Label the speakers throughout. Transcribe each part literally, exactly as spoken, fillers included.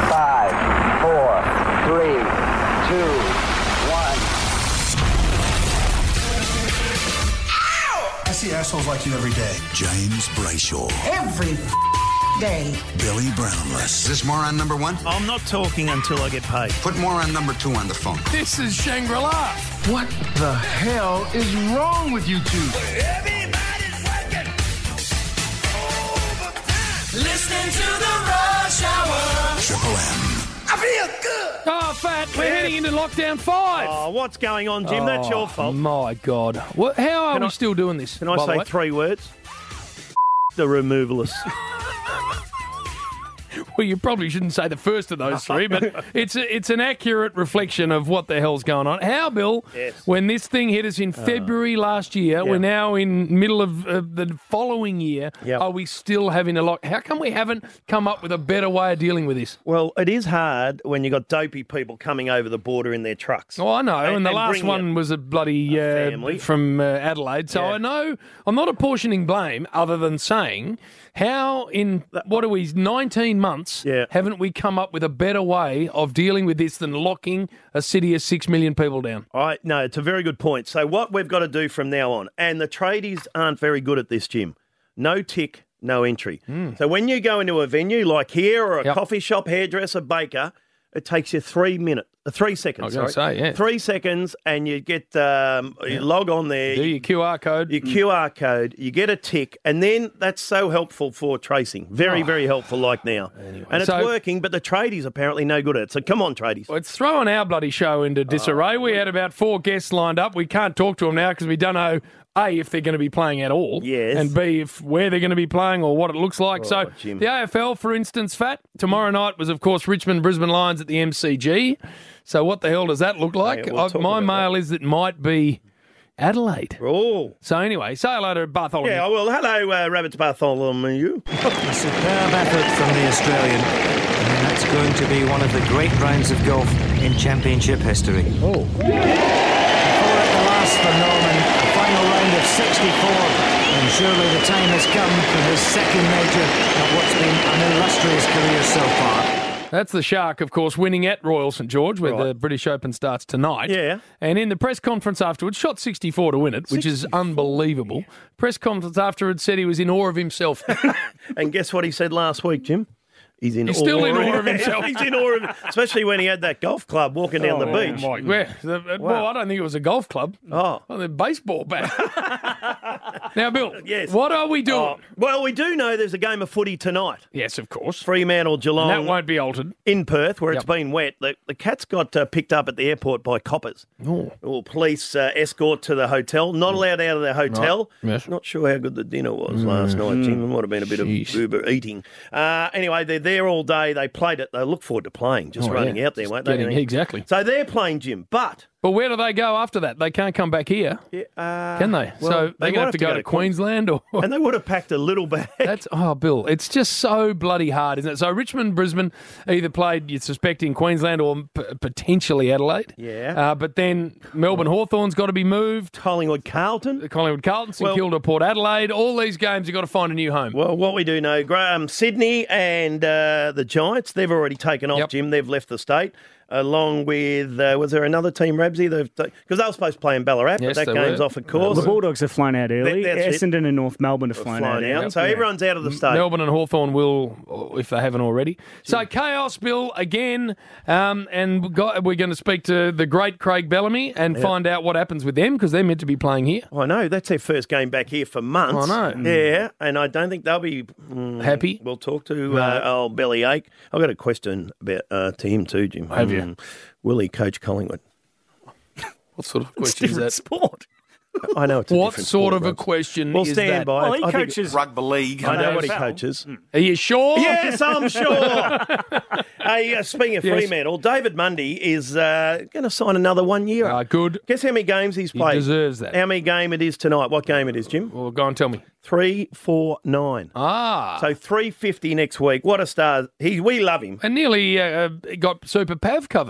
Speaker 1: Five, four, three, two, one.
Speaker 2: I see assholes like you every day.
Speaker 3: James Brayshaw.
Speaker 4: Every day.
Speaker 3: Billy Brownless.
Speaker 5: Is this more on number one?
Speaker 6: I'm not talking until I get paid.
Speaker 5: Put more on number two on the phone.
Speaker 2: This is Shangri-La. What the hell is wrong with you two?
Speaker 7: Everybody's working overtime. Listening to the Rush Hour.
Speaker 3: Triple M.
Speaker 7: I feel good.
Speaker 8: Oh, Fat, we're heading into lockdown five.
Speaker 6: Oh, what's going on, Jim? That's your fault.
Speaker 8: My God. What, how are
Speaker 6: Can
Speaker 8: we
Speaker 6: I-
Speaker 8: still doing this?
Speaker 6: Can I
Speaker 8: by the
Speaker 6: say
Speaker 8: way?
Speaker 6: three words? The removalists.
Speaker 8: Well, you probably shouldn't say the first of those three, but it's a, it's an accurate reflection of what the hell's going on. How, Bill,
Speaker 6: Yes.
Speaker 8: when this thing hit us in February last year, we're now in middle of uh, the following year,
Speaker 6: Yep.
Speaker 8: are we still having a lock? How come we haven't come up with a better way of dealing with this?
Speaker 6: Well, it is hard when you've got dopey people coming over the border in their trucks.
Speaker 8: Oh, I know, and,
Speaker 6: And-
Speaker 8: the
Speaker 6: and
Speaker 8: last
Speaker 6: bring
Speaker 8: one
Speaker 6: it-
Speaker 8: was a bloody
Speaker 6: A
Speaker 8: uh,
Speaker 6: family.
Speaker 8: from uh, Adelaide. So
Speaker 6: Yeah.
Speaker 8: I know I'm not apportioning blame, other than saying how in what are we nineteen months
Speaker 6: Yeah.
Speaker 8: haven't we come up with a better way of dealing with this than locking a city of six million people down?
Speaker 6: I no, it's a very good point. So what we've got to do from now on, and the tradies aren't very good at this, Jim. No tick, no entry. So when you go into a venue like here or a
Speaker 8: Yep.
Speaker 6: coffee shop, hairdresser, baker, it takes you three minutes, uh, three seconds.
Speaker 8: I was gonna
Speaker 6: sorry.
Speaker 8: say, yeah.
Speaker 6: Three seconds, and you get um, you log on there.
Speaker 8: Do your Q R code?
Speaker 6: Your Q R code, you get a tick, and then that's so helpful for tracing. Very, very helpful like now. And it's
Speaker 8: so-
Speaker 6: working, but the tradies apparently no good at it. So come on, tradies.
Speaker 8: Well, it's throwing our bloody show into disarray. we had about four guests lined up. We can't talk to them now because we don't know, A, if they're going to be playing at all,
Speaker 6: Yes.
Speaker 8: and B, if where they're going to be playing or what it looks like. so
Speaker 6: Oh, Jim.
Speaker 8: the A F L, for instance, Fat, tomorrow night was, of course, Richmond Brisbane Lions at the M C G. So what the hell does that look like?
Speaker 6: Hey, we'll
Speaker 8: I-
Speaker 6: talk
Speaker 8: my
Speaker 6: about
Speaker 8: mail is that it might be Adelaide.
Speaker 6: Oh.
Speaker 8: So anyway, say hello to Bartholomew.
Speaker 6: Yeah, well, hello, uh, Rabbits Bartholomew.
Speaker 9: A superb effort from the Australian. And that's going to be one of the great rounds of golf in championship history.
Speaker 8: Oh.
Speaker 9: Four at the last for Norman, a final round of sixty-four. And surely the time has come for his second major of what's been an illustrious career so far.
Speaker 8: That's the Shark, of course, winning at Royal St George, where
Speaker 6: Right.
Speaker 8: the British Open starts tonight.
Speaker 6: Yeah.
Speaker 8: And in the press conference afterwards, shot sixty-four to win it, which is unbelievable. Press conference afterwards said he was in awe of himself.
Speaker 6: And guess what he said last week, Jim? He's in
Speaker 8: He's
Speaker 6: awe
Speaker 8: still in awe of himself.
Speaker 6: He's in awe of especially when he had that golf club walking down the beach.
Speaker 8: Oh, my, yeah. The- Well, I don't think it was a golf club.
Speaker 6: Oh.
Speaker 8: Well, the baseball bat. Now, Bill,
Speaker 6: Yes.
Speaker 8: what are we doing?
Speaker 6: Oh, well, we do know there's a game of footy tonight.
Speaker 8: Yes, of course.
Speaker 6: Fremantle,
Speaker 8: And
Speaker 6: Geelong
Speaker 8: that won't be altered.
Speaker 6: in Perth, where it's
Speaker 8: Yep.
Speaker 6: been wet. The, the Cats got uh, picked up at the airport by coppers.
Speaker 8: Oh.
Speaker 6: Or police uh, escort to the hotel. Not allowed out of their hotel.
Speaker 8: Right. Yes.
Speaker 6: Not sure how good the dinner was last night, Jim. It might have been a bit
Speaker 8: Sheesh.
Speaker 6: of Uber eating. Uh, anyway, they're there all day. They played it. They look forward to playing, just
Speaker 8: Oh,
Speaker 6: running
Speaker 8: yeah.
Speaker 6: out there,
Speaker 8: Just
Speaker 6: won't
Speaker 8: getting-
Speaker 6: they?
Speaker 8: exactly.
Speaker 6: So they're playing, Jim. But
Speaker 8: But where do they go after that? They can't come back here,
Speaker 6: yeah, uh,
Speaker 8: can they?
Speaker 6: well,
Speaker 8: so
Speaker 6: they
Speaker 8: they're going
Speaker 6: might
Speaker 8: to have to go, to Queensland or...
Speaker 6: And they would have packed a little bag.
Speaker 8: That's oh, Bill. It's just so bloody hard, isn't it? So Richmond, Brisbane, either played, you suspect, in Queensland or p- potentially Adelaide.
Speaker 6: Yeah.
Speaker 8: Uh, but then Melbourne Hawthorn's got to be moved.
Speaker 6: Collingwood, Carlton.
Speaker 8: Collingwood, Carlton, St
Speaker 6: Well-
Speaker 8: Kilda, Port Adelaide. All these games you've got to find a new home.
Speaker 6: Well, what we do know, Graham, Sydney and uh, the Giants, they've already taken off,
Speaker 8: Yep.
Speaker 6: Jim. They've left the state. Along with, uh, was there another team, Rabsy? Because they were supposed to play in Ballarat,
Speaker 8: Yes,
Speaker 6: but that
Speaker 8: they
Speaker 6: game's
Speaker 8: were.
Speaker 6: off, of course.
Speaker 10: The Bulldogs have flown out early.
Speaker 6: That- that's it.
Speaker 10: Essendon and North Melbourne have flown,
Speaker 6: Flying
Speaker 10: out.
Speaker 6: out. So
Speaker 10: Yeah.
Speaker 6: everyone's out of the state.
Speaker 8: Melbourne and Hawthorn will, if they haven't already. So chaos, Bill, again, um, and we got, we're going to speak to the great Craig Bellamy and find out what happens with them because they're meant to be playing here.
Speaker 6: I know, that's their first game back here for months.
Speaker 8: I know.
Speaker 6: Yeah, and I don't think they'll be mm,
Speaker 8: Happy?
Speaker 6: We'll talk to uh, old Bellyache. I've got a question about uh, to him too, Jim.
Speaker 8: Have you?
Speaker 6: Mm. Will he coach Collingwood?
Speaker 8: What sort of
Speaker 6: It's
Speaker 8: question is
Speaker 6: different
Speaker 8: that?
Speaker 6: sport. I know it's a
Speaker 8: What
Speaker 6: different
Speaker 8: sort
Speaker 6: sport,
Speaker 8: of a
Speaker 6: Rubs.
Speaker 8: question
Speaker 6: We'll
Speaker 8: is
Speaker 6: stand
Speaker 8: that?
Speaker 6: by.
Speaker 10: Well,
Speaker 6: it.
Speaker 10: he
Speaker 6: I think-
Speaker 10: coaches
Speaker 5: Rugby league.
Speaker 6: I know
Speaker 10: N
Speaker 6: what he
Speaker 10: A F L.
Speaker 6: coaches.
Speaker 8: Are you sure?
Speaker 6: Yes, I'm sure. Hey, uh, speaking of
Speaker 8: Yes.
Speaker 6: Fremantle, David Mundy is uh, going to sign another one year.
Speaker 8: Uh, good.
Speaker 6: Guess how many games he's
Speaker 8: He
Speaker 6: played?
Speaker 8: deserves that.
Speaker 6: How many game it is tonight? What game it is, Jim?
Speaker 8: Well, go and tell me.
Speaker 6: Three, four, nine.
Speaker 8: Ah.
Speaker 6: So three fifty next week. What a star! He, we love him.
Speaker 8: and nearly uh, got Super Pav covered.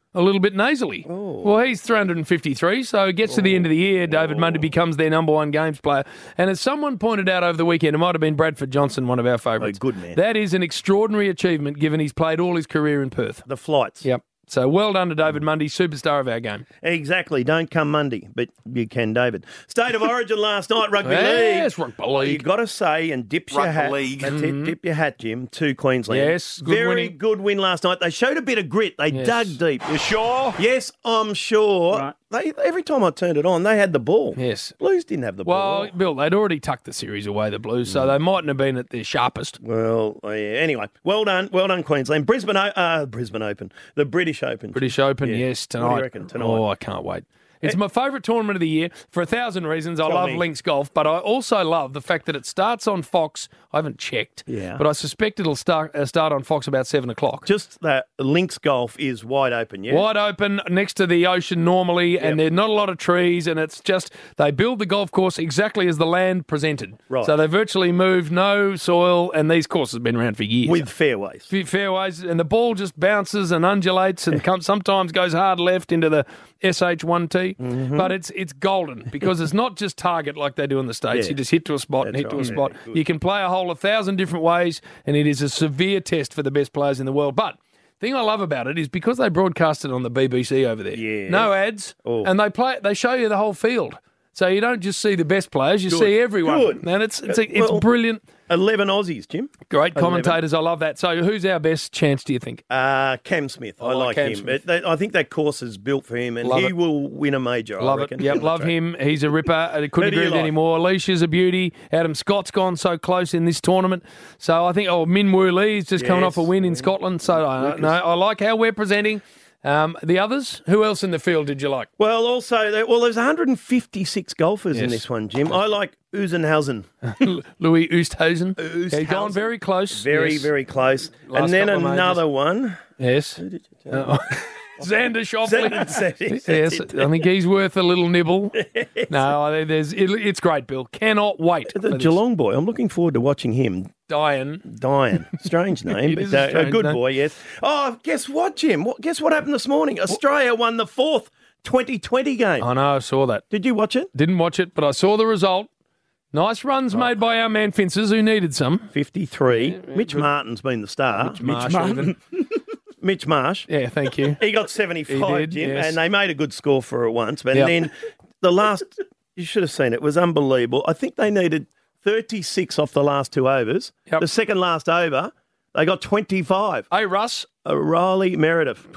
Speaker 8: a little bit nasally.
Speaker 6: Oh.
Speaker 8: Well, he's three hundred fifty-three, so it gets to the end of the year, David Mundy becomes their number one games player. And as someone pointed out over the weekend, it might have been Bradford Johnson, one of our favourites.
Speaker 6: Oh, good man.
Speaker 8: That is an extraordinary achievement given he's played all his career in Perth.
Speaker 6: The flights.
Speaker 8: Yep. So well done to David Mundy, superstar of our game.
Speaker 6: Exactly. Don't come Monday, but you can, David. State of Origin last night, rugby
Speaker 8: Yes,
Speaker 6: league.
Speaker 8: rugby league.
Speaker 6: You've got to say, and dip your
Speaker 5: Rugby
Speaker 6: hat.
Speaker 5: league.
Speaker 6: That's it. Dip your hat, Jim, to Queensland.
Speaker 8: Yes, good
Speaker 6: Very
Speaker 8: winning.
Speaker 6: good win last night. They showed a bit of grit. They
Speaker 8: Yes.
Speaker 6: dug deep.
Speaker 5: You sure?
Speaker 6: Yes, I'm sure.
Speaker 10: Right.
Speaker 6: They every time I turned it on, they had the ball.
Speaker 8: Yes.
Speaker 6: Blues didn't have the ball.
Speaker 8: Well, Bill, they'd already tucked the series away, the Blues, so they mightn't have been at their sharpest.
Speaker 6: Well, yeah. Anyway, well done, well done, Queensland. Brisbane, O- uh, Brisbane Open, the British Open.
Speaker 8: British Open,
Speaker 6: Yeah.
Speaker 8: yes,
Speaker 6: What do
Speaker 8: tonight.
Speaker 6: you reckon, tonight?
Speaker 8: Oh, I can't wait. It's my favourite tournament of the year for a thousand reasons. I
Speaker 6: Tell
Speaker 8: love
Speaker 6: me.
Speaker 8: links golf, but I also love the fact that it starts on Fox. I haven't checked,
Speaker 6: Yeah.
Speaker 8: but I suspect it'll start uh, start on Fox about seven o'clock.
Speaker 6: Just that links golf is wide open. Yeah,
Speaker 8: Wide open next to the ocean normally, and there's not a lot of trees, and it's just they build the golf course exactly as the land presented.
Speaker 6: Right.
Speaker 8: So they virtually moved no soil, and these courses have been around for years.
Speaker 6: with fairways.
Speaker 8: Few fairways, and the ball just bounces and undulates and comes, sometimes goes hard left into the S H one T.
Speaker 6: Mm-hmm.
Speaker 8: But it's it's golden because it's not just target like they do in the States.
Speaker 6: Yeah.
Speaker 8: You just hit to a spot and
Speaker 6: That's
Speaker 8: hit to a
Speaker 6: right.
Speaker 8: spot.
Speaker 6: Yeah, good.
Speaker 8: You can play a hole a thousand different ways, and it is a severe test for the best players in the world. But the thing I love about it is because they broadcast it on the B B C over there.
Speaker 6: Yes.
Speaker 8: No ads,
Speaker 6: Oh.
Speaker 8: and they play. They show you the whole field. So you don't just see the best players, you
Speaker 6: Good.
Speaker 8: see everyone.
Speaker 6: Good.
Speaker 8: And it's it's, a, it's
Speaker 6: Well-
Speaker 8: brilliant.
Speaker 6: eleven Aussies, Jim.
Speaker 8: Great
Speaker 6: eleven.
Speaker 8: commentators. I love that. So who's our best chance, do you think?
Speaker 6: Uh, Cam Smith. I,
Speaker 8: I like
Speaker 6: like
Speaker 8: Cam
Speaker 6: him.
Speaker 8: Smith.
Speaker 6: It- they- I think that course is built for him, and
Speaker 8: Love
Speaker 6: he
Speaker 8: it.
Speaker 6: will win a major. I
Speaker 8: Love
Speaker 6: reckon.
Speaker 8: it. Yep,
Speaker 6: On the
Speaker 8: love
Speaker 6: track.
Speaker 8: him. He's a ripper. I couldn't
Speaker 6: Who do
Speaker 8: agree
Speaker 6: you
Speaker 8: with
Speaker 6: like?
Speaker 8: any more. Alicia's a beauty. Adam Scott's gone so close in this tournament. So I think, oh, Min Woo Lee's just coming
Speaker 6: Yes.
Speaker 8: off a win in Scotland. So I, no, I like how we're presenting. Um, the others, who else in the field did you like?
Speaker 6: Well, also, there- well, there's one hundred fifty-six golfers in
Speaker 8: Yes.
Speaker 6: this one, Jim. I like Uzenhausen.
Speaker 8: Louis Oosthuizen.
Speaker 6: Oosthuizen.
Speaker 8: He's gone very close.
Speaker 6: Very,
Speaker 8: Yes.
Speaker 6: very close.
Speaker 8: Last
Speaker 6: and then
Speaker 8: couple of
Speaker 6: another one.
Speaker 8: Yes. Uh, Xander Schauffele.
Speaker 6: Xander-
Speaker 8: Yes, I think he's worth a little nibble. No, I think there's it, it's great, Bill. Cannot wait. for
Speaker 6: The
Speaker 8: this.
Speaker 6: Geelong boy. I'm looking forward to watching him.
Speaker 8: Diane.
Speaker 6: Diane. Strange name,
Speaker 8: It
Speaker 6: but
Speaker 8: is a
Speaker 6: uh, a
Speaker 8: strange
Speaker 6: good
Speaker 8: name.
Speaker 6: boy, yes. Oh, guess what, Jim? What, guess what happened this morning? Australia won the fourth twenty twenty game.
Speaker 8: I know, I saw that.
Speaker 6: Did you watch it?
Speaker 8: Didn't watch it, but I saw the result. Nice runs
Speaker 6: Oh.
Speaker 8: made by our man Finces, who needed some.
Speaker 6: fifty-three. Mitch Martin's been the star. Mitch
Speaker 8: Marsh
Speaker 10: Martin.
Speaker 8: even.
Speaker 6: Mitch Marsh.
Speaker 8: Yeah, thank you.
Speaker 6: He got seventy-five,
Speaker 8: He did,
Speaker 6: Jim,
Speaker 8: yes.
Speaker 6: and they made a good score for it once. But
Speaker 8: Yep.
Speaker 6: then the last, you should have seen it, it was unbelievable. I think they needed thirty-six off the last two overs.
Speaker 8: Yep.
Speaker 6: The second last over, they got twenty-five.
Speaker 8: Hey, Russ.
Speaker 6: O'Reilly Meredith.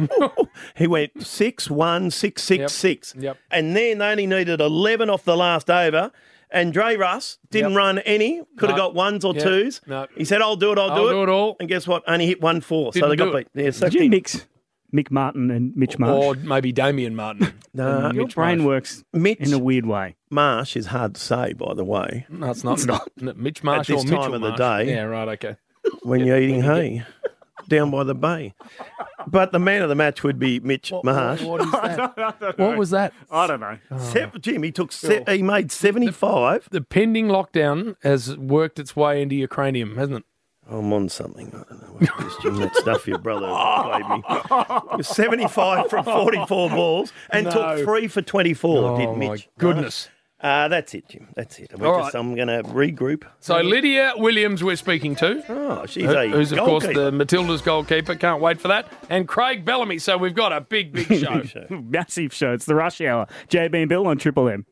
Speaker 6: He went six, one, six, six,
Speaker 8: Yep.
Speaker 6: six.
Speaker 8: Yep.
Speaker 6: And then they only needed eleven off the last over. And Dre Russ didn't
Speaker 8: Yep.
Speaker 6: run any. Could have
Speaker 8: No.
Speaker 6: got ones or
Speaker 8: Yep.
Speaker 6: twos.
Speaker 8: No.
Speaker 6: He said, I'll do it, I'll,
Speaker 8: I'll
Speaker 6: do it.
Speaker 8: do it all.
Speaker 6: And guess what? Only hit one four. so
Speaker 8: Didn't
Speaker 6: they got
Speaker 8: do it.
Speaker 6: beat. Yeah, so
Speaker 10: Did you mix Mick Martin and Mitch Marsh?
Speaker 8: Or maybe Damien Martin.
Speaker 6: No,
Speaker 10: Your
Speaker 8: Mitch
Speaker 10: brain
Speaker 8: Marsh.
Speaker 10: works
Speaker 6: Mitch
Speaker 10: in a weird way.
Speaker 6: Marsh is hard to say, by the way,
Speaker 8: No, it's not. It's not. Mitch Marsh
Speaker 6: this
Speaker 8: or Mitchell
Speaker 6: time of the
Speaker 8: Marsh.
Speaker 6: day.
Speaker 8: Yeah, right, okay.
Speaker 6: when you're eating hay down by the bay. But the man of the match would be Mitch Marsh.
Speaker 8: What is that? What was that?
Speaker 10: I don't know.
Speaker 6: Se- Jim, he took se- he made seventy-five.
Speaker 8: The pending lockdown has worked its way into your cranium, hasn't it?
Speaker 6: I'm on something. I don't know what it is, Jim. That stuff your brother played me. seventy-five from forty-four balls and
Speaker 8: No.
Speaker 6: took three for twenty-four,
Speaker 8: Oh,
Speaker 6: did
Speaker 8: my
Speaker 6: Mitch.
Speaker 8: goodness.
Speaker 6: Uh, that's it, Jim. That's it. We're
Speaker 8: All
Speaker 6: just,
Speaker 8: right.
Speaker 6: I'm going to regroup.
Speaker 8: So Lydia Williams we're speaking to.
Speaker 6: Oh, she's
Speaker 8: Who-
Speaker 6: a
Speaker 8: who's, of course,
Speaker 6: goalkeeper.
Speaker 8: the Matilda's goalkeeper. Can't wait for that. And Craig Bellamy. So we've got a big, big show.
Speaker 10: Massive show. It's the Rush Hour. J B and Bill on Triple M.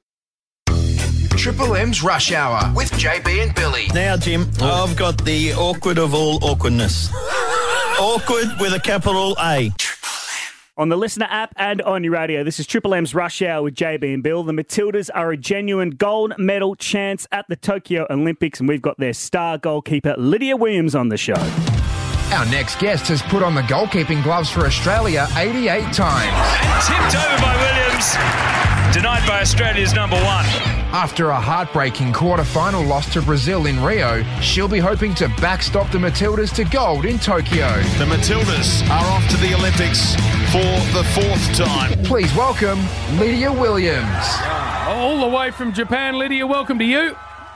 Speaker 11: Triple M's Rush Hour with J B and Billy.
Speaker 12: Now, Jim, I've got the awkward of all awkwardness. Awkward with a capital A.
Speaker 10: On the Listener app and on your radio, this is Triple M's Rush Hour with J B and Bill. The Matildas are a genuine gold medal chance at the Tokyo Olympics, and we've got their star goalkeeper, Lydia Williams, on the show.
Speaker 11: Our next guest has put on the goalkeeping gloves for Australia eighty-eight times.
Speaker 13: And tipped over by Williams. Denied by Australia's number one.
Speaker 11: After a heartbreaking quarter-final loss to Brazil in Rio, she'll be hoping to backstop the Matildas to gold in Tokyo.
Speaker 14: The Matildas are off to the Olympics for the fourth time.
Speaker 11: Please welcome Lydia Williams.
Speaker 8: All the way from Japan, Lydia, welcome to you.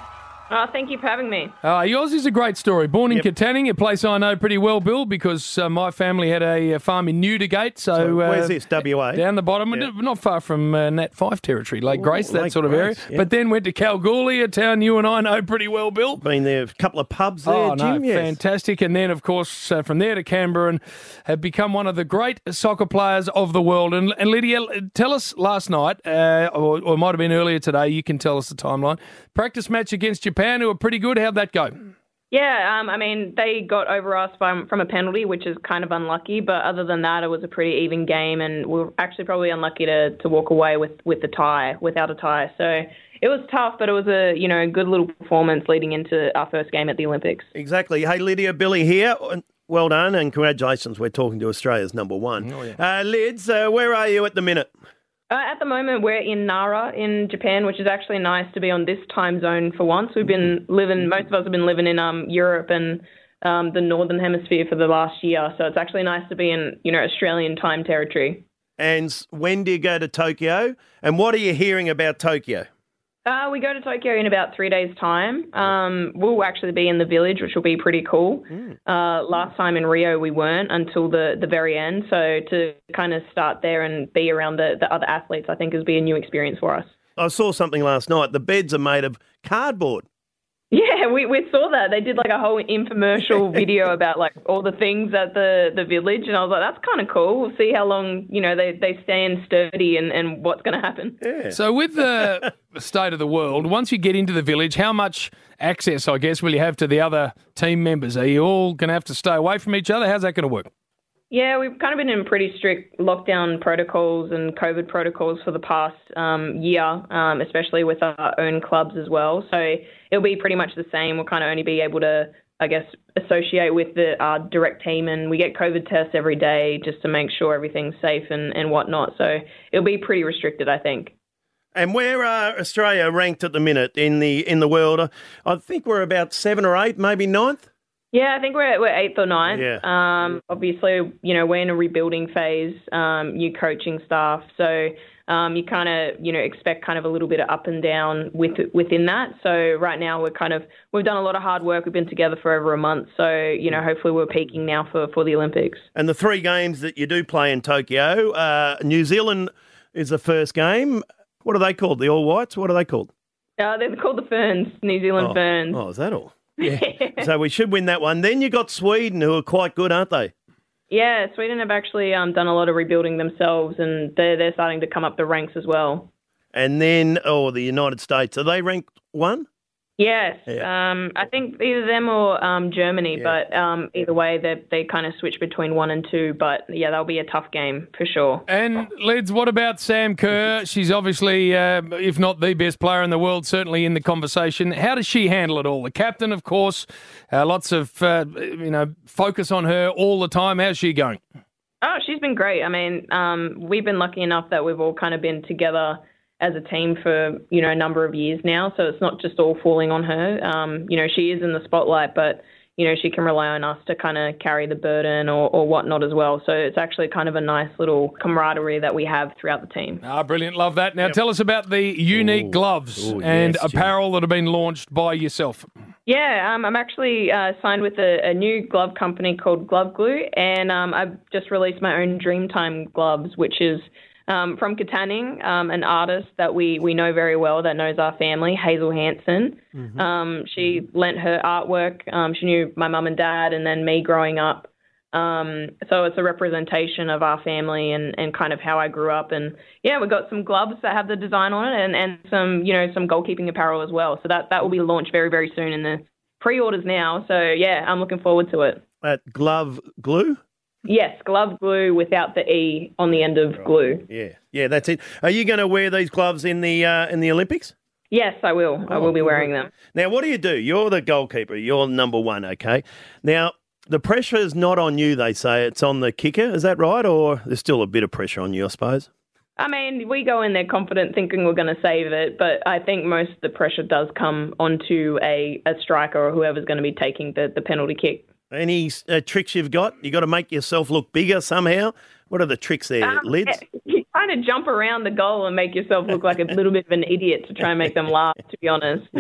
Speaker 15: Oh, thank you for having me.
Speaker 8: Uh, yours is a great story. Born in Katanning, a place I know pretty well, Bill, because uh, my family had a, a farm in Newdigate. So,
Speaker 6: So
Speaker 8: uh,
Speaker 6: where's this, W A?
Speaker 8: Down the bottom,
Speaker 6: Yeah.
Speaker 8: not far from uh, Nat Five territory, Lake
Speaker 6: Ooh,
Speaker 8: Grace, that
Speaker 6: Lake
Speaker 8: sort of
Speaker 6: Grace,
Speaker 8: area.
Speaker 6: yeah.
Speaker 8: But then went to Kalgoorlie, a town you and I know pretty well, Bill.
Speaker 6: Been there, a couple of pubs there,
Speaker 8: Oh,
Speaker 6: Jim.
Speaker 8: no,
Speaker 6: yes.
Speaker 8: fantastic. And then, of course, uh, from there to Canberra and have become one of the great soccer players of the world. And, and Lydia, tell us last night, uh, or, or it might have been earlier today, you can tell us the timeline. Practice match against Japan, who were pretty good. How'd that go?
Speaker 15: Yeah, um, I mean, they got over us by, from a penalty, which is kind of unlucky. But other than that, it was a pretty even game, and we were actually probably unlucky to, to walk away with, with the tie, without a tie. So it was tough, but it was a you know good little performance leading into our first game at the Olympics.
Speaker 6: Exactly. Hey, Lydia, Billy here. Well done, and congratulations. We're talking to Australia's number one.
Speaker 8: Oh, yeah.
Speaker 6: uh, Lids, uh, where are you at the minute?
Speaker 15: Uh, at the moment, we're in Nara in Japan, which is actually nice to be on this time zone for once. We've been living, most of us have been living in um, Europe and um, the Northern Hemisphere for the last year. So it's actually nice to be in, you know, Australian time territory.
Speaker 6: And when do you go to Tokyo? And what are you hearing about Tokyo?
Speaker 15: Uh, we go to Tokyo in about three days' time. Um, we'll actually be in the village, which will be pretty cool.
Speaker 6: Mm.
Speaker 15: Uh, last time in Rio, we weren't until the, the very end. So to kind of start there and be around the, the other athletes, I think, has been a new experience for us.
Speaker 6: I saw something last night. The beds are made of cardboard.
Speaker 15: Yeah, we, we saw that. They did like a whole infomercial video about like all the things at the, the village. And I was like, that's kind of cool. We'll see how long, you know, they, they stand sturdy and, and what's going to happen.
Speaker 6: Yeah.
Speaker 8: So with the state of the world, once you get into the village, how much access, I guess, will you have to the other team members? Are you all going to have to stay away from each other? How's that going to work?
Speaker 15: Yeah, we've kind of been in pretty strict lockdown protocols and COVID protocols for the past um, year, um, especially with our own clubs as well. So it'll be pretty much the same. We'll kind of only be able to, I guess, associate with the our direct team, and we get COVID tests every day just to make sure everything's safe and, and whatnot. So it'll be pretty restricted, I think.
Speaker 6: And where are Australia ranked at the minute in the in the world? I think we're about seven or eight, maybe ninth.
Speaker 15: Yeah, I think we're we're eighth or ninth.
Speaker 6: Yeah.
Speaker 15: Um, obviously, you know, we're in a rebuilding phase, um, new coaching staff, so um, you kind of, you know, expect kind of a little bit of up and down with within that. So right now we're kind of we've done a lot of hard work. We've been together for over a month, so you know, hopefully we're peaking now for for the Olympics.
Speaker 6: And the three games that you do play in Tokyo, uh, New Zealand is the first game. What are they called? The All Whites? What are they called?
Speaker 15: Uh, they're called the Ferns, New Zealand
Speaker 6: oh.
Speaker 15: Ferns.
Speaker 6: Oh, is that all? Yeah. So we should win that one. Then you got Sweden, who are quite good, aren't they?
Speaker 15: Yeah, Sweden have actually um, done a lot of rebuilding themselves, and they're they're starting to come up the ranks as well.
Speaker 6: And then, oh, the United States, are they ranked one?
Speaker 15: Yes,
Speaker 6: Yeah.
Speaker 15: um, I think either them or um, Germany,
Speaker 6: Yeah.
Speaker 15: but um, either way, they they kind of switch between one and two. But yeah, that'll be a tough game for sure.
Speaker 8: And Lids, what about Sam Kerr? She's obviously, uh, if not the best player in the world, certainly in the conversation. How does she handle it all? The captain, of course, uh, lots of uh, you know focus on her all the time. How's she going?
Speaker 15: Oh, she's been great. I mean, um, we've been lucky enough that we've all kind of been together as a team for, you know, a number of years now. So it's not just all falling on her. Um, you know, she is in the spotlight, but, you know, she can rely on us to kind of carry the burden or, or whatnot as well. So it's actually kind of a nice little camaraderie that we have throughout the team.
Speaker 8: Ah, brilliant. Love that. Now tell us about the unique
Speaker 6: Ooh.
Speaker 8: gloves
Speaker 6: Ooh,
Speaker 8: and
Speaker 6: yes, Jim.
Speaker 8: apparel that have been launched by yourself.
Speaker 15: Yeah, um, I'm actually uh, signed with a, a new glove company called Glove Glue, and um, I've just released my own Dreamtime gloves, which is um, from Katanning, um, an artist that we, we know very well that knows our family, Hazel Hansen.
Speaker 6: Mm-hmm.
Speaker 15: Um, she lent her artwork. Um, she knew my mum and dad and then me growing up. Um, so it's a representation of our family and, and kind of how I grew up. And yeah, we've got some gloves that have the design on it and, and some, you know, some goalkeeping apparel as well. So that, that will be launched very, very soon in the pre-orders now. So yeah, I'm looking forward to it.
Speaker 6: At Glove Glue?
Speaker 15: Yes, Glove Glue without the E on the end of
Speaker 6: Right.
Speaker 15: glue.
Speaker 6: Yeah, yeah, that's it. Are you going to wear these gloves in the uh, in the Olympics?
Speaker 15: Yes, I will. I
Speaker 6: Oh,
Speaker 15: will be
Speaker 6: good.
Speaker 15: wearing them.
Speaker 6: Now, what do you do? You're the goalkeeper. You're number one, okay? Now, the pressure is not on you, they say. It's on the kicker. Is that right? Or there's still a bit of pressure on you, I suppose?
Speaker 15: I mean, we go in there confident thinking we're going to save it, but I think most of the pressure does come onto a, a striker or whoever's going to be taking the, the penalty kick.
Speaker 6: Any uh, tricks you've got? You got to make yourself look bigger somehow? What are the tricks there,
Speaker 15: Um,
Speaker 6: Lids?
Speaker 15: You kind of jump around the goal and make yourself look like a little bit of an idiot to try and make them laugh, to be honest.
Speaker 6: Yep.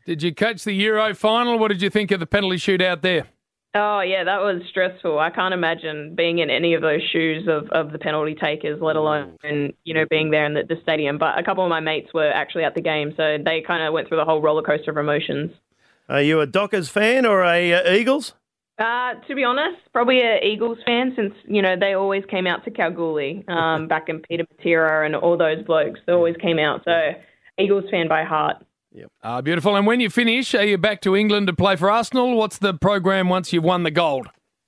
Speaker 8: Did you catch the Euro final? What did you think of the penalty shootout there?
Speaker 15: Oh, yeah, that was stressful. I can't imagine being in any of those shoes of, of the penalty takers, let alone, you know, being there in the, the stadium. But a couple of my mates were actually at the game, so they kind of went through the whole roller coaster of emotions.
Speaker 6: Are you a Dockers fan or a uh, Eagles?
Speaker 15: Uh, to be honest, probably an Eagles fan since, you know, they always came out to Kalgoorlie um, back in Peter Matera and all those blokes. They always came out. So Eagles fan by heart.
Speaker 8: Yep. Uh, beautiful. And when you finish, are you back to England to play for Arsenal? What's the program once you've won the gold?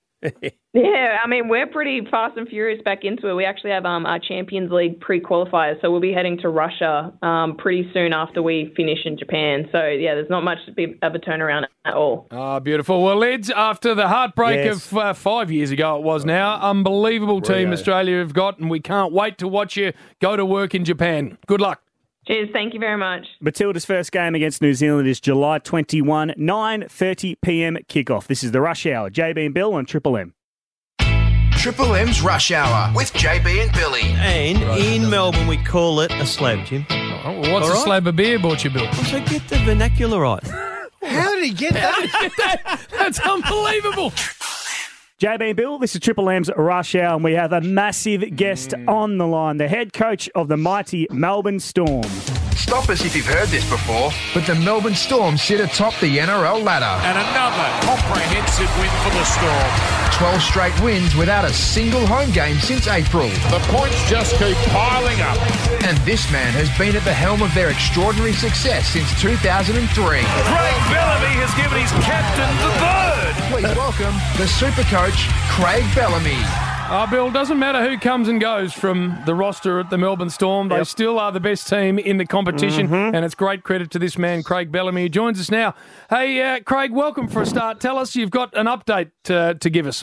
Speaker 15: Yeah, I mean, we're pretty fast and furious back into it. We actually have um, our Champions League pre-qualifiers, so we'll be heading to Russia um, pretty soon after we finish in Japan. So, yeah, there's not much to be of a turnaround at all.
Speaker 8: Ah, beautiful. Well, Lids, after the heartbreak
Speaker 6: Yes.
Speaker 8: of uh, five years ago it was now, unbelievable team
Speaker 6: Rio.
Speaker 8: Australia have got, and we can't wait to watch you go to work in Japan. Good luck.
Speaker 15: Cheers, thank you very much.
Speaker 10: Matilda's first game against New Zealand is July twenty-first, nine thirty p.m. kickoff. This is the Rush Hour. J B and Bill on Triple M.
Speaker 11: Triple M's Rush Hour with J B and Billy.
Speaker 12: And in Melbourne, we call it a slab, Jim.
Speaker 8: Oh, well, what's
Speaker 12: All
Speaker 8: a
Speaker 12: right.
Speaker 8: slab of beer bought you, Bill?
Speaker 12: So get the vernacular right.
Speaker 2: How did he get that?
Speaker 8: that? That's unbelievable.
Speaker 10: J B and Bill, this is Triple M's Rush Hour, and we have a massive guest on the line, the head coach of the mighty Melbourne Storm.
Speaker 11: Stop us if you've heard this before, but the Melbourne Storm sit atop the N R L ladder.
Speaker 14: And another comprehensive win for the Storm.
Speaker 11: twelve straight wins without a single home game since April.
Speaker 14: The points just keep piling up.
Speaker 11: And this man has been at the helm of their extraordinary success since two thousand three.
Speaker 14: Craig Bellamy has given his captain the bird.
Speaker 11: Please welcome the super coach, Craig Bellamy.
Speaker 8: Uh, Bill, doesn't matter who comes and goes from the roster at the Melbourne Storm. They
Speaker 6: Yep.
Speaker 8: still are the best team in the competition,
Speaker 6: Mm-hmm.
Speaker 8: and it's great credit to this man, Craig Bellamy, who joins us now. Hey, uh, Craig, welcome for a start. Tell us, you've got an update uh, to give us.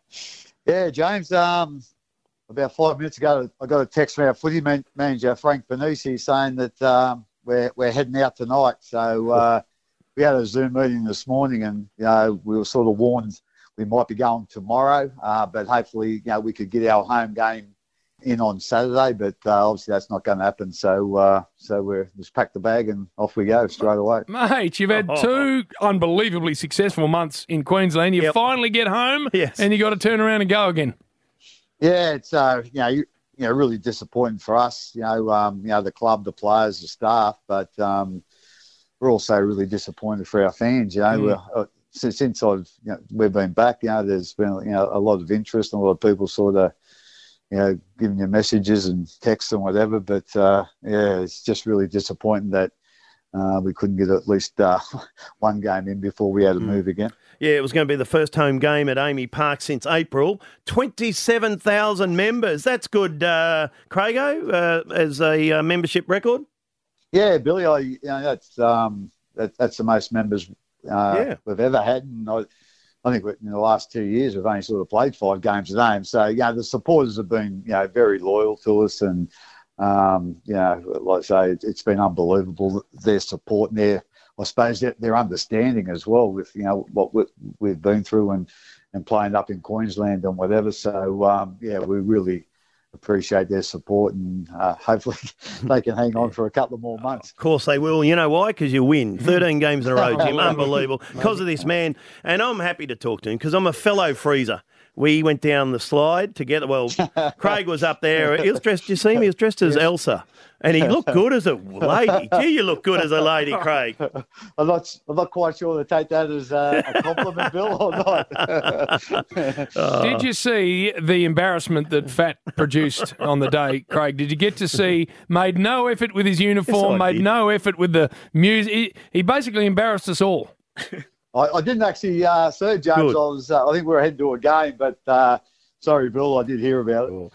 Speaker 16: Yeah, James, um, about five minutes ago, I got a text from our footy man- manager, Frank Benisi, saying that um, we're, we're heading out tonight. So uh, we had a Zoom meeting this morning, and you know, we were sort of warned we might be going tomorrow, uh, but hopefully, you know, we could get our home game in on Saturday. But uh, obviously, that's not going to happen. So, uh, so we're just pack the bag and off we go straight away.
Speaker 8: Mate, you've had two unbelievably successful months in Queensland. You
Speaker 6: Yep.
Speaker 8: finally get home,
Speaker 6: Yes.
Speaker 8: and you got to turn around and go again.
Speaker 16: Yeah, it's uh, you know, you, you know, really disappointing for us. You know, um, you know, the club, the players, the staff, but um, we're also really disappointed for our fans. You know,
Speaker 8: Mm.
Speaker 16: we're, uh, since, since I've you know, we've been back, you know, there's been you know a lot of interest and a lot of people sort of you know giving you messages and texts and whatever. But uh, yeah, it's just really disappointing that uh, we couldn't get at least uh, one game in before we had to move again.
Speaker 6: Yeah, it was going to be the first home game at Amy Park since April. twenty-seven thousand members. That's good, uh, Craigo, uh, as a uh, membership record.
Speaker 16: Yeah, Billy, I you know that's um, that, that's the most members uh,
Speaker 6: Yeah.
Speaker 16: we've ever had, and I, I think in the last two years we've only sort of played five games a game. So yeah, the supporters have been you know very loyal to us, and um, you know, like I say, it, it's been unbelievable their support and their, I suppose their, their understanding as well with you know what we, we've been through and and playing up in Queensland and whatever. So um, yeah, we really appreciate their support, and uh, hopefully they can hang on for a couple of more months.
Speaker 6: Of course they will. You know why? Because you win. thirteen games in a row, Jim. Unbelievable. Because of this man. And I'm happy to talk to him because I'm a fellow freezer. We went down the slide together. Well, Craig was up there. He was dressed, you see him? He was dressed as Elsa. And he looked good as a lady. Gee, you look good as a lady, Craig.
Speaker 16: I'm not, I'm not quite sure to take that as a, a compliment, Bill, or not.
Speaker 8: Did you see the embarrassment that Fat produced on the day, Craig? Did you get to see, made no effort with his uniform,
Speaker 6: Yes, I
Speaker 8: made
Speaker 6: did.
Speaker 8: no effort with the music. He, he basically embarrassed us all.
Speaker 16: I, I didn't actually uh, see James.
Speaker 6: Good.
Speaker 16: I was, uh, I think we were heading to a game, but uh, sorry, Bill, I did hear about it.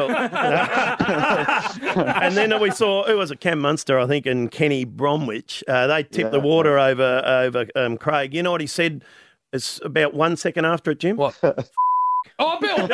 Speaker 6: And then we saw, who was it, Cam Munster, I think, and Kenny Bromwich. Uh, they tipped
Speaker 16: Yeah.
Speaker 6: the water over over um, Craig. You know what he said? It's about one second after it, Jim.
Speaker 8: What? Oh, Bill!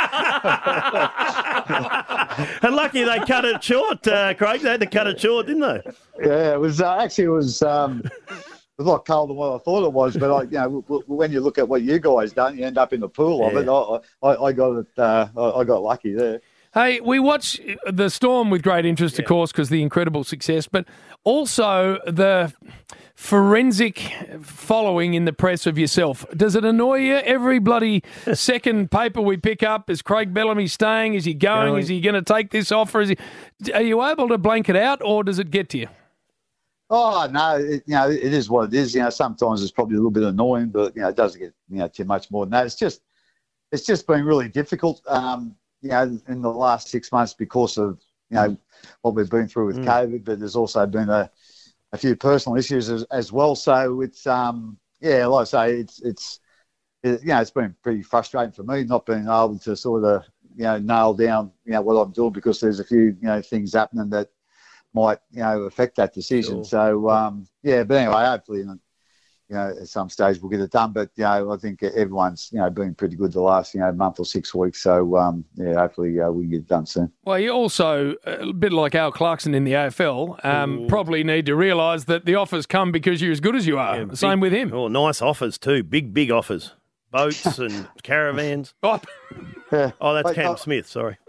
Speaker 6: And lucky they cut it short, uh, Craig. They had to cut it short, didn't they?
Speaker 16: Yeah, it was uh, actually it was. Um, It was a lot colder than what I thought it was, but I, you know, w- w- when you look at what you guys done, you end up in the pool of
Speaker 6: Yeah.
Speaker 16: it. I, I, I got it. Uh, I I got lucky there.
Speaker 8: Hey, we watch the Storm with great interest, yeah. of course, because the incredible success, but also the forensic following in the press of yourself. Does it annoy you? Every bloody second paper we pick up, is Craig Bellamy staying? Is he going? going. Is he going to take this offer? Is he? Are you able to blank it out, or does it get to you?
Speaker 16: Oh no, it, you know, it is what it is. You know, sometimes it's probably a little bit annoying, but you know, it doesn't get you know too much more than that. It's just, it's just been really difficult. Um, you know, in the last six months because of you know what we've been through with mm. COVID, but there's also been a, a few personal issues as, as well. So it's um, yeah, like I say, it's it's it, you know, it's been pretty frustrating for me not being able to sort of you know nail down you know what I'm doing because there's a few you know things happening that might, you know, affect that decision. Sure. So, um, yeah, but anyway, hopefully, you know, at some stage we'll get it done. But, you know, I think everyone's, you know, been pretty good the last, you know, month or six weeks. So, um, yeah, hopefully uh, we can get it done soon.
Speaker 8: Well, you also, a bit like Al Clarkson in the A F L, um, probably need to realise that the offers come because you're as good as you are. Yeah, Same
Speaker 6: big,
Speaker 8: with him.
Speaker 6: Oh, nice offers too. Big, big offers. Boats and caravans. Oh, oh that's Cam uh, Smith, sorry.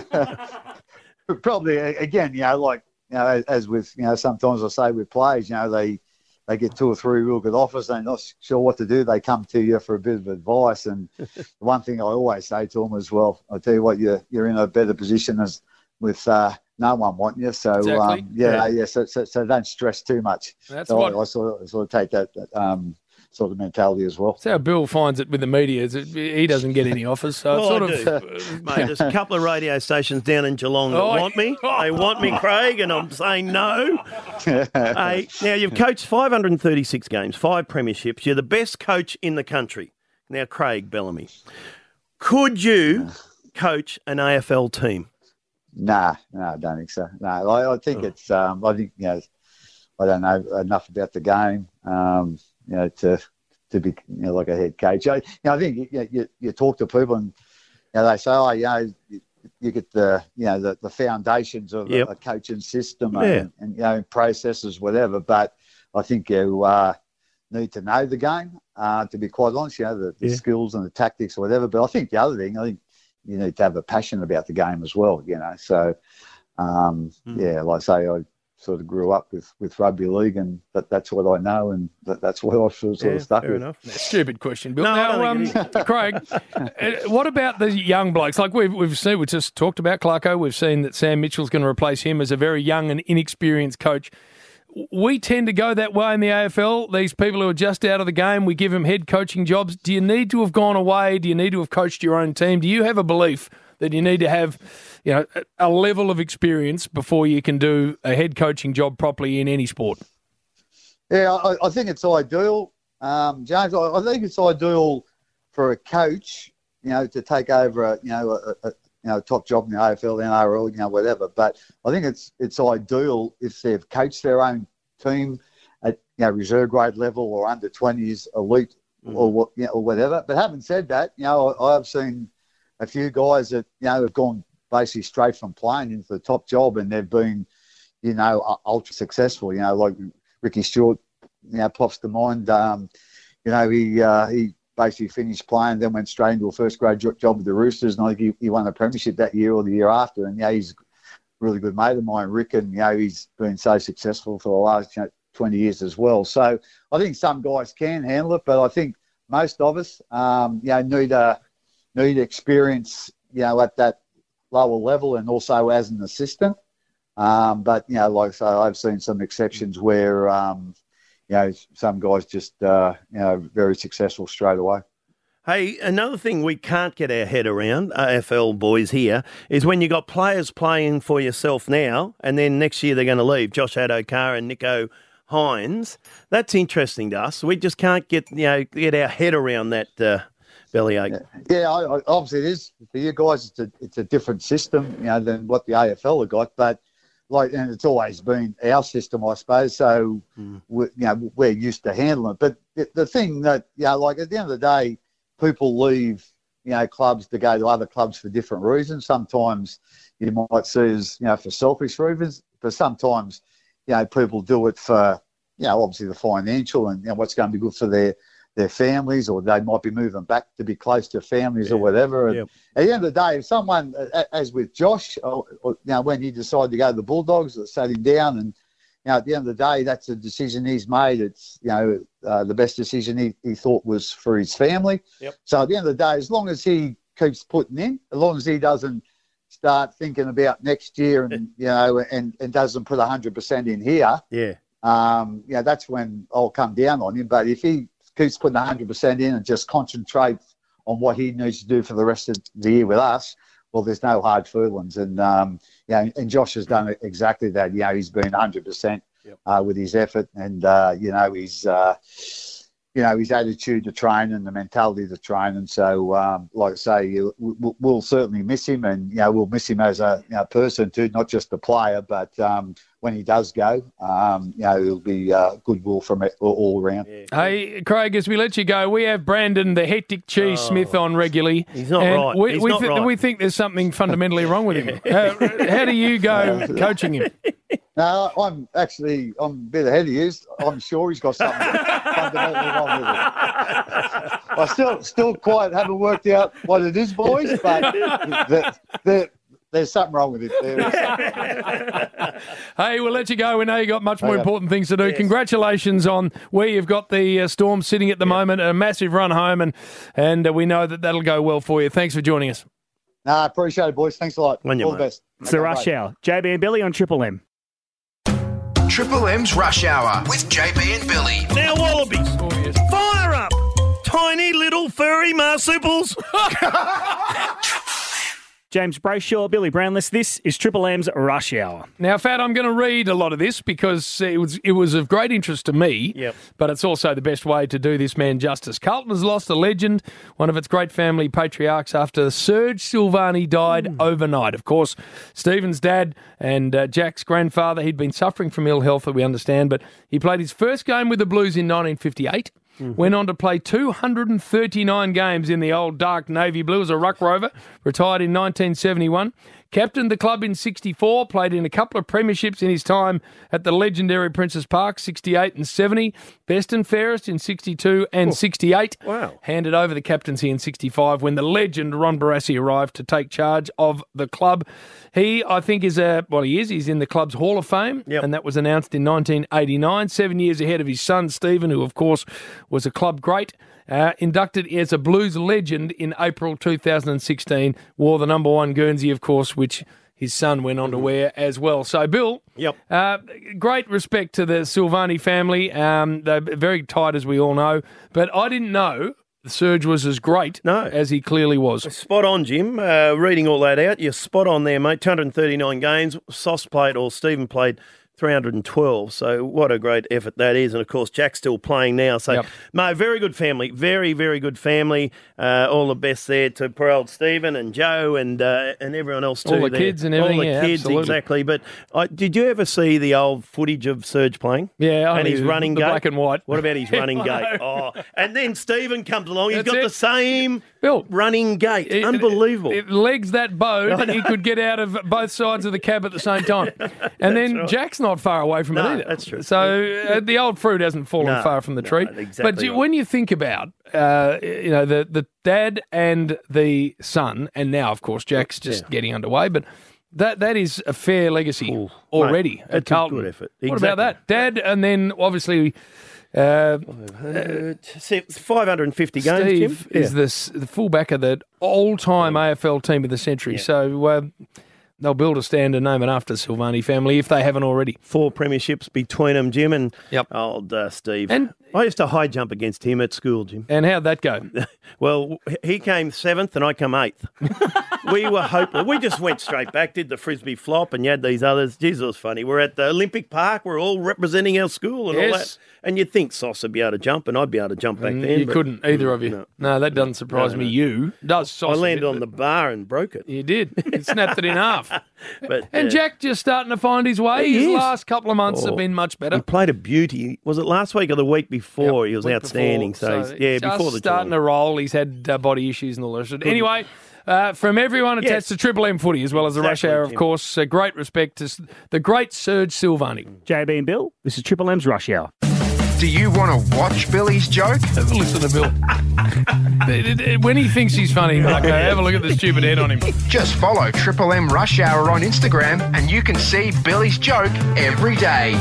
Speaker 16: Probably, again, you know, like, you know, as with, you know, sometimes I say with players, you know, they they get two or three real good offers, they're not sure what to do, they come to you for a bit of advice. And the one thing I always say to them as well, I tell you what, you're, you're in a better position as with uh, no one wanting you. So,
Speaker 8: exactly.
Speaker 16: um, yeah, yeah, yeah so, so, so don't stress too much.
Speaker 8: That's
Speaker 16: so
Speaker 8: what...
Speaker 16: I, I, sort of, sort of take that, that um, sort of mentality as well.
Speaker 8: That's how Bill finds it with the media. Is it, he doesn't get any offers. So
Speaker 6: well,
Speaker 8: it's sort
Speaker 6: I of, Mate, there's a couple of radio stations down in Geelong that oh, want me. They want me, Craig, and I'm saying no. Hey, now, you've coached five hundred thirty-six games, five premierships. You're the best coach in the country. Now, Craig Bellamy, could you coach an A F L team?
Speaker 16: Nah, no, I don't think so. No, I, I think oh. it's, um, I think, you know, I don't know enough about the game. Um, you know, to to be you know, like a head coach. I, you know, I think you, you, you talk to people and you know, they say, oh, you know, you, you get the you know the, the foundations of yep. a, a coaching system yeah. and, and you know processes, whatever. But I think you uh, need to know the game. Uh, to be quite honest, you know, the, the yeah. skills and the tactics or whatever. But I think the other thing, I think you need to have a passion about the game as well. You know, so um, mm. yeah, like I say, I. sort of grew up with, with rugby league, and that, that's what I know, and that, that's what I've sort of, sort
Speaker 6: yeah,
Speaker 16: of stuck
Speaker 6: fair
Speaker 16: with.
Speaker 6: Enough.
Speaker 8: Stupid question, Bill.
Speaker 6: No,
Speaker 8: now, um, Craig, what about the young blokes? Like we've we've seen, we just talked about Clarko. We've seen that Sam Mitchell's going to replace him as a very young and inexperienced coach. We tend to go that way in the A F L. These people who are just out of the game, we give them head coaching jobs. Do you need to have gone away? Do you need to have coached your own team? Do you have a belief that you need to have, you know, a level of experience before you can do a head coaching job properly in any sport?
Speaker 16: Yeah, I, I think it's ideal, um, James. I, I think it's ideal for a coach, you know, to take over a, you know, a, a you know, top job in the A F L, N R L, you know, whatever. But I think it's it's ideal if they've coached their own team at you know reserve grade level or under twenties, elite, mm. or what, you know, or whatever. But having said that, you know, I, I've seen a few guys that, you know, have gone basically straight from playing into the top job and they've been, you know, ultra successful, you know, like Ricky Stewart, you know, pops to mind. Um, you know, he uh, he basically finished playing, then went straight into a first grade job with the Roosters, and I think he, he won a premiership that year or the year after. And, yeah, he's a really good mate of mine, Rick, and, you know, he's been so successful for the last, you know, twenty years as well. So I think some guys can handle it, but I think most of us, um, you know, need a, need experience, you know, at that lower level and also as an assistant. Um, but, you know, like I say, I've seen some exceptions where, um, you know, some guys just, uh, you know, very successful straight away.
Speaker 6: Hey, another thing we can't get our head around, A F L boys here, is when you got players playing for yourself now and then next year they're going to leave, Josh Adokar and Nico Hines. That's interesting to us. We just can't get, you know, get our head around that uh, bellyache.
Speaker 16: Yeah, yeah I, I, obviously it is. For you guys, it's a, it's a different system, you know, than what the A F L have got. But, like, and it's always been our system, I suppose. So, mm. we, you know, we're used to handling it. But the, the thing that, you know, like at the end of the day, people leave, you know, clubs to go to other clubs for different reasons. Sometimes you might see as, you know, for selfish reasons, but sometimes, you know, people do it for, you know, obviously the financial and, you know, what's going to be good for their, their families, or they might be moving back to be close to families
Speaker 6: Yeah.
Speaker 16: or whatever. And
Speaker 6: Yep.
Speaker 16: at the end of the day, if someone, uh, as with Josh, or, or, you know, when he decided to go to the Bulldogs, it sat him down, and you know, at the end of the day, that's a decision he's made. It's, you know, uh, the best decision he, he thought was for his family.
Speaker 6: Yep.
Speaker 16: So at the end of the day, as long as he keeps putting in, as long as he doesn't start thinking about next year and, you know, and, and doesn't put one hundred percent in here,
Speaker 6: Yeah.
Speaker 16: um, you know, that's when I'll come down on him. But if he keeps putting one hundred percent in and just concentrates on what he needs to do for the rest of the year with us, well, there's no hard feelings. And, um, you know, and Josh has done exactly that. You know, he's been one hundred percent uh, with his effort and, uh, you know, his, uh, you know, his attitude to training, the mentality to training. So, um, like I say, you, we'll, we'll certainly miss him, and, you know, we'll miss him as a, you know, person too, not just the player, but um, when he does go, um, you know, it'll be uh, goodwill from it all, all around.
Speaker 8: Hey, Craig, as we let you go, we have Brandon, the hectic cheese Smith, on regularly.
Speaker 6: He's not
Speaker 8: and
Speaker 6: right.
Speaker 8: We,
Speaker 6: He's
Speaker 8: we,
Speaker 6: not right.
Speaker 8: we think there's something fundamentally wrong with him. Uh, how do you go coaching him?
Speaker 16: No, I'm actually, I'm a bit ahead of you. I'm sure he's got something fundamentally wrong with it. I still, still quite haven't worked out what it is, boys, but the, the, there's something wrong with it. There is.
Speaker 8: Hey, we'll let you go. We know you've got much more
Speaker 16: Okay.
Speaker 8: important things to do.
Speaker 6: Yes.
Speaker 8: Congratulations on where you've got the uh, Storm sitting at the moment, a massive run home, and, and uh, we know that that'll go well for you. Thanks for joining us.
Speaker 16: No, I appreciate it, boys. Thanks a lot.
Speaker 6: When you,
Speaker 16: All the
Speaker 6: mate.
Speaker 16: best.
Speaker 10: It's the Rush Hour. J B and Billy on Triple M.
Speaker 11: Triple M's Rush Hour with J B and Billy.
Speaker 6: Now, Wallabies, fire up! Tiny little furry marsupials.
Speaker 10: James Brayshaw, Billy Brownless. This is Triple M's Rush Hour.
Speaker 8: Now, Fat, I'm going to read a lot of this because it was it was of great interest to me,
Speaker 6: Yep.
Speaker 8: but it's also the best way to do this man justice. Carlton has lost a legend, one of its great family patriarchs, after Serge Silvani died
Speaker 6: Mm.
Speaker 8: overnight. Of course, Stephen's dad and uh, Jack's grandfather, he'd been suffering from ill health, that we understand, but he played his first game with the Blues in nineteen fifty-eight. Mm-hmm. Went on to play two hundred thirty-nine games in the old dark navy blue as a ruck rover, retired in nineteen seventy-one. Captained the club in sixty-four, played in a couple of premierships in his time at the legendary Princes Park, sixty-eight and seventy. Best and fairest in sixty-two and sixty-eight.
Speaker 6: Wow.
Speaker 8: Handed over the captaincy in sixty-five when the legend Ron Barassi arrived to take charge of the club. He, I think, is a, well, he is, he's in the club's Hall of Fame,
Speaker 6: Yep.
Speaker 8: and that was announced in nineteen eighty-nine, seven years ahead of his son, Stephen, who, of course, was a club great. Uh, inducted as a Blues legend in April two thousand sixteen, wore the number one Guernsey, of course, which his son went on to wear as well. So, Bill,
Speaker 6: Yep.
Speaker 8: uh, great respect to the Silvani family. Um, they're very tight, as we all know, but I didn't know Serge was as great
Speaker 6: No.
Speaker 8: as he clearly was.
Speaker 6: Spot on, Jim. Uh, reading all that out, you're spot on there, mate. two hundred thirty-nine games. Sauce played, or Stephen played three hundred twelve. So what a great effort that is. And, of course, Jack's still playing now. So,
Speaker 8: Yep.
Speaker 6: no, very good family. Very, very good family. Uh, all the best there to poor old Stephen and Joe and uh, and everyone else too.
Speaker 8: All the
Speaker 6: there.
Speaker 8: kids and everything,
Speaker 6: All the
Speaker 8: yeah,
Speaker 6: kids,
Speaker 8: absolutely.
Speaker 6: exactly. But uh, did you ever see the old footage of Serge playing?
Speaker 8: Yeah,
Speaker 6: And
Speaker 8: only
Speaker 6: his
Speaker 8: the-
Speaker 6: running
Speaker 8: the
Speaker 6: gait?
Speaker 8: black and white.
Speaker 6: What about his running
Speaker 8: I
Speaker 6: gait?
Speaker 8: know.
Speaker 6: Oh, and then Stephen comes along. He's
Speaker 8: That's
Speaker 6: got
Speaker 8: it.
Speaker 6: the same
Speaker 8: Bill,
Speaker 6: running gait.
Speaker 8: It-
Speaker 6: Unbelievable.
Speaker 8: It, it legs that bowed, he could get out of both sides of the cab at the same time. And then
Speaker 6: right.
Speaker 8: Jack's not far away from
Speaker 6: No,
Speaker 8: it either.
Speaker 6: that's true.
Speaker 8: So uh, the old fruit hasn't fallen
Speaker 6: No,
Speaker 8: far from the
Speaker 6: no,
Speaker 8: tree.
Speaker 6: exactly
Speaker 8: but do-
Speaker 6: right.
Speaker 8: when you think about, uh, you know, the, the dad and the son, and now, of course, Jack's just
Speaker 6: Yeah.
Speaker 8: getting underway, but that that is a fair legacy
Speaker 6: Ooh,
Speaker 8: already
Speaker 6: mate,
Speaker 8: at
Speaker 6: that's a
Speaker 8: Carlton.
Speaker 6: good effort.
Speaker 8: What
Speaker 6: Exactly.
Speaker 8: about that? Dad, and then obviously... Uh,
Speaker 6: Uh, five hundred fifty games,
Speaker 8: Steve
Speaker 6: Jim.
Speaker 8: is the, s- the fullback of the all-time A F L team of the century.
Speaker 6: Yeah.
Speaker 8: So uh, they'll build a stand and name it after Silvani family if they haven't already.
Speaker 6: Four premierships between them, Jim, and
Speaker 8: Yep.
Speaker 6: old uh, Steve.
Speaker 8: And-
Speaker 6: I used to high jump against him at school, Jim.
Speaker 8: And how'd that go?
Speaker 6: Well, he came seventh and I come eighth. We were hopeless. We just went straight back, did the frisbee flop, and you had these others. Jesus, it was funny. We're at the Olympic Park. We're all representing our school and all
Speaker 8: Yes.
Speaker 6: that. And you'd think Sauce would be able to jump, and I'd be able to jump back
Speaker 8: Mm,
Speaker 6: then.
Speaker 8: you
Speaker 6: but-
Speaker 8: couldn't, either of you.
Speaker 6: No.
Speaker 8: No, that doesn't surprise
Speaker 6: No,
Speaker 8: me.
Speaker 6: no.
Speaker 8: You does.
Speaker 6: I
Speaker 8: Sauce a
Speaker 6: landed
Speaker 8: bit,
Speaker 6: on the
Speaker 8: but-
Speaker 6: bar and broke it.
Speaker 8: You did. You snapped it in half.
Speaker 6: But,
Speaker 8: And
Speaker 6: uh,
Speaker 8: Jack just starting to find his way.
Speaker 6: He
Speaker 8: His
Speaker 6: is.
Speaker 8: last couple of months have
Speaker 6: Oh,
Speaker 8: been much better.
Speaker 6: He played a beauty. Was it last week or the week before?
Speaker 8: Yep,
Speaker 6: He was
Speaker 8: week
Speaker 6: outstanding.
Speaker 8: before.
Speaker 6: So, he's- yeah,
Speaker 8: just
Speaker 6: before the
Speaker 8: starting to
Speaker 6: Geelong.
Speaker 8: roll. He's had uh, body issues and all the rest of it. Anyway, uh, from everyone attached
Speaker 6: Yes.
Speaker 8: to Triple M footy as well as the Rush
Speaker 6: Exactly,
Speaker 8: Hour, of
Speaker 6: Jim.
Speaker 8: course, uh, great respect to s- the great Serge Silvani.
Speaker 10: J B and Bill, this is Triple M's Rush Hour.
Speaker 11: Do you want to watch Billy's joke?
Speaker 8: Have a listen to Bill. When he thinks he's funny, Marco, have a look at the stupid head on him.
Speaker 11: Just follow Triple M Rush Hour on Instagram and you can see Billy's joke every day.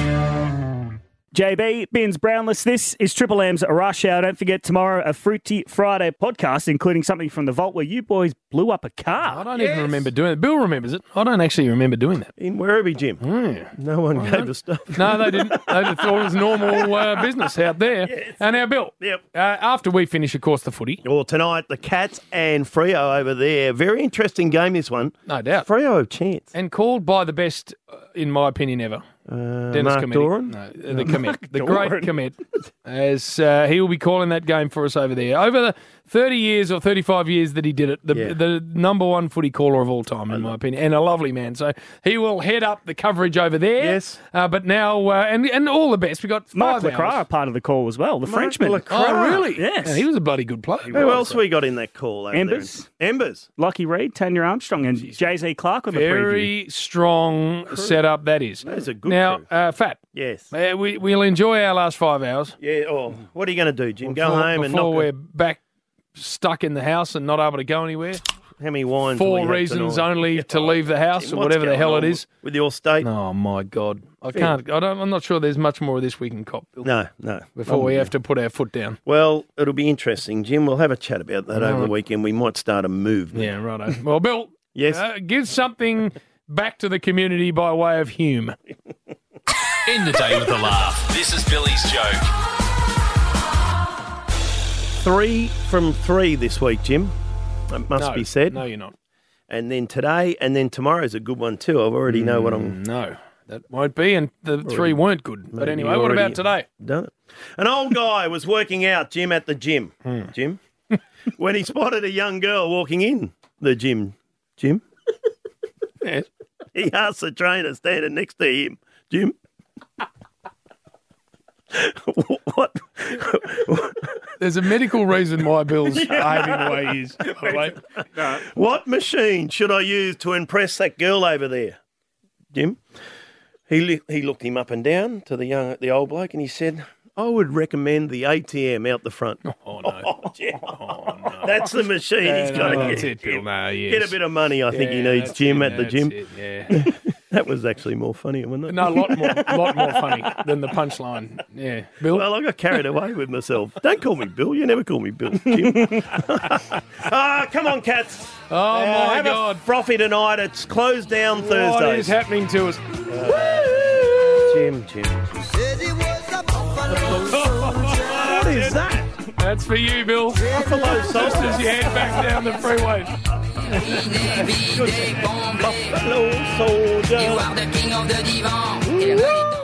Speaker 10: J B, Bins Brownless, this is Triple M's Rush Hour. Don't forget tomorrow a Fruity Friday podcast, including something from the vault where you boys blew up a car.
Speaker 8: I don't yes. even remember doing it. Bill remembers it. I don't actually remember doing that.
Speaker 6: In Werribee, Jim.
Speaker 8: Mm.
Speaker 6: No one well, gave us stuff.
Speaker 8: No, they didn't. They just thought it was normal uh, business out there. Yes. And now, Bill,
Speaker 6: yep.
Speaker 8: uh, after we finish, of course, the footy.
Speaker 6: Well, tonight, the Cats and Freo over there. Very interesting game, this one.
Speaker 8: No doubt.
Speaker 6: Freo have chance.
Speaker 8: And called by the best, uh, in my opinion, ever.
Speaker 6: Uh,
Speaker 8: Dennis
Speaker 6: Mark
Speaker 8: Cometti.
Speaker 6: Doran?
Speaker 8: No, the Comet. The great Comet. As uh, he will be calling that game for us over there. Over the thirty years or thirty-five years that he did it, the,
Speaker 6: Yeah.
Speaker 8: the number one footy caller of all time, in my opinion, and a lovely man. So he will head up the coverage over there.
Speaker 6: Yes.
Speaker 8: Uh, but now, uh, and and all the best. We've got
Speaker 10: Mark
Speaker 8: five
Speaker 10: Lacroix
Speaker 8: hours.
Speaker 10: part of the call as well, the
Speaker 6: Mark
Speaker 10: Frenchman.
Speaker 6: Lacroix.
Speaker 8: Oh, really?
Speaker 10: Yes.
Speaker 8: Yeah, he was a bloody good player.
Speaker 6: Who else we got in that call? over
Speaker 10: Embers.
Speaker 6: there? Embers.
Speaker 10: Lockie Reed, Tanya Armstrong, and Jay-Z Clark on the preview.
Speaker 8: Very strong setup that is.
Speaker 6: That is a good
Speaker 8: Now,
Speaker 6: crew.
Speaker 8: uh, Fat,
Speaker 6: Yes.
Speaker 8: uh, we, we'll enjoy our last five hours.
Speaker 6: Yeah. Oh, what are you going to do, Jim? Go
Speaker 8: before,
Speaker 6: home and
Speaker 8: before
Speaker 6: knock
Speaker 8: we're
Speaker 6: a,
Speaker 8: back stuck in the house and not able to go anywhere.
Speaker 6: how many wines? will we
Speaker 8: Four
Speaker 6: have
Speaker 8: reasons
Speaker 6: tonight?
Speaker 8: only to leave the house
Speaker 6: Jim,
Speaker 8: or
Speaker 6: what's
Speaker 8: whatever the
Speaker 6: going
Speaker 8: hell
Speaker 6: on
Speaker 8: it is.
Speaker 6: with your state?
Speaker 8: Oh my God, I
Speaker 6: Fair.
Speaker 8: can't. I don't. I'm not sure there's much more of this we can cop, Bill,
Speaker 6: No, no.
Speaker 8: before we have to put our foot down.
Speaker 6: Well, it'll be interesting, Jim. We'll have a chat about that over the
Speaker 8: right.
Speaker 6: weekend. We might start a movement.
Speaker 8: Yeah, righto. Well, Bill,
Speaker 6: Yes.
Speaker 8: uh, give something back to the community by way of Hume.
Speaker 17: End the day with a laugh. This is Billy's joke.
Speaker 6: Three from three this week, Jim. It must
Speaker 8: No,
Speaker 6: be said.
Speaker 8: No, you're not.
Speaker 6: And then today, and then tomorrow's a good one too. I already know what I'm.
Speaker 8: No, that won't be, and the three weren't good. But
Speaker 6: Maybe
Speaker 8: anyway,
Speaker 6: you
Speaker 8: what
Speaker 6: already
Speaker 8: about today?
Speaker 6: Done it. An old guy was working out, Jim, at the gym.
Speaker 8: Hmm.
Speaker 6: Jim, when he spotted a young girl walking in the gym. Jim,
Speaker 8: Yes.
Speaker 6: he asked the trainer standing next to him, Jim. what?
Speaker 8: There's a medical reason why Bill's behaving the way he is. by the way.
Speaker 6: What machine should I use to impress that girl over there, Jim? He li- he looked him up and down to the young the old bloke, and he said, "I would recommend the A T M out the front."
Speaker 8: Oh no!
Speaker 6: Oh, Jim.
Speaker 8: Oh, no.
Speaker 6: That's the machine
Speaker 8: Yeah,
Speaker 6: he's
Speaker 8: no,
Speaker 6: got to
Speaker 8: that's
Speaker 6: get.
Speaker 8: it, Bill.
Speaker 6: Jim.
Speaker 8: No, yes.
Speaker 6: Get a bit of money, I think he
Speaker 8: Yeah,
Speaker 6: needs,
Speaker 8: that's
Speaker 6: Jim,
Speaker 8: it,
Speaker 6: at the
Speaker 8: that's
Speaker 6: gym.
Speaker 8: it, yeah.
Speaker 6: That was actually more funny, wasn't it?
Speaker 8: No, a lot more, lot more funny than the punchline. Yeah, Bill.
Speaker 6: Well, I got carried away with myself. Don't call me Bill. You never call me Bill, Jim. Ah, come on, Cats.
Speaker 8: Oh
Speaker 6: Uh,
Speaker 8: my
Speaker 6: have
Speaker 8: God!
Speaker 6: a frothy tonight. It's closed down
Speaker 8: What
Speaker 6: Thursdays.
Speaker 8: is happening to us?
Speaker 6: Jim, Jim. What is that?
Speaker 8: That's for you, Bill.
Speaker 6: Buffalo
Speaker 8: Just as you head back down the freeway.
Speaker 6: Buffalo soldier.
Speaker 7: You are the king of the divan.